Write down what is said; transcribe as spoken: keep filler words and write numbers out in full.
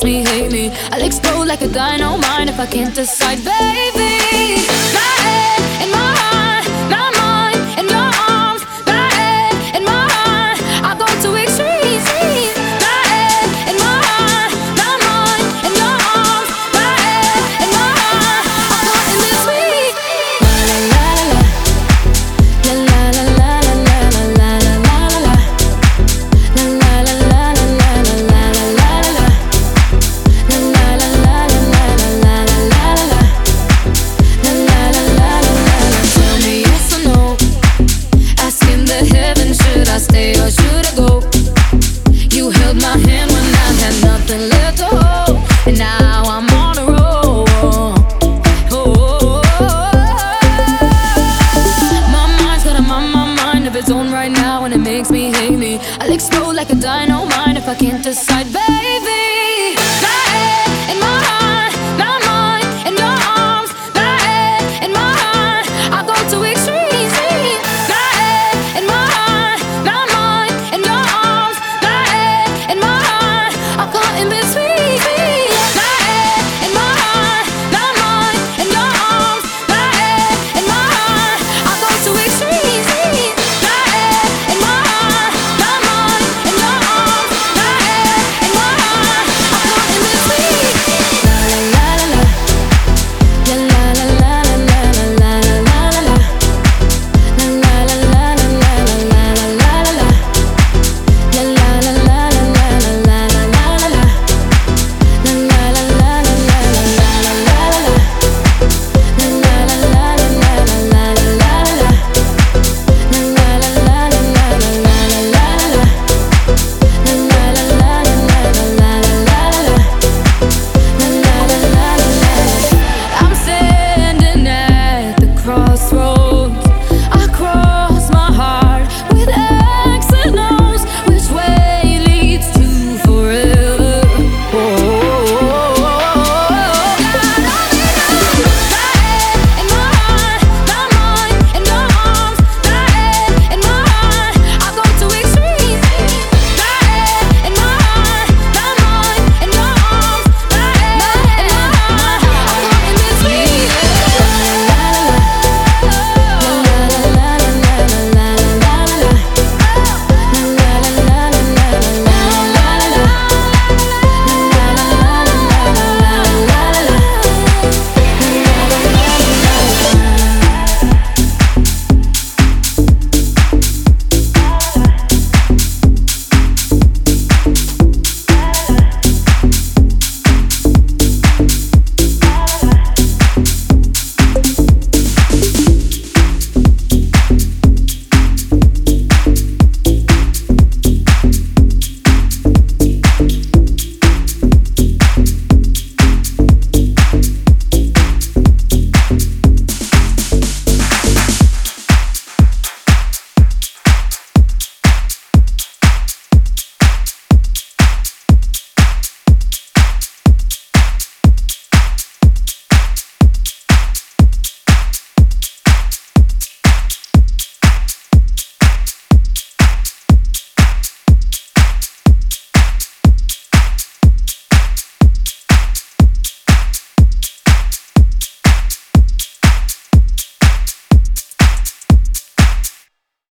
makes me hate me. I'll explode like a dynamite if I can't decide, baby. My head in my heart, my mind in your arms. My head in my heart, I go to extremes. My head in my heart, my mind in your arms. My head in my heart, I'm caught in this week. La la la la la la la la la la la la la la. La la la la la la la la la la la la. La la la la la la la la la la la la. La la la la la la la. Tell me yes or no. Asking the heavens, should I stay or should I go? You held my hand when I had nothing left to hold, and now I'm on a roll. Oh, my mind's got a mind, my mind of its own right now, and it makes me hate me. I'll explode like a dynamite if I can't decide, baby.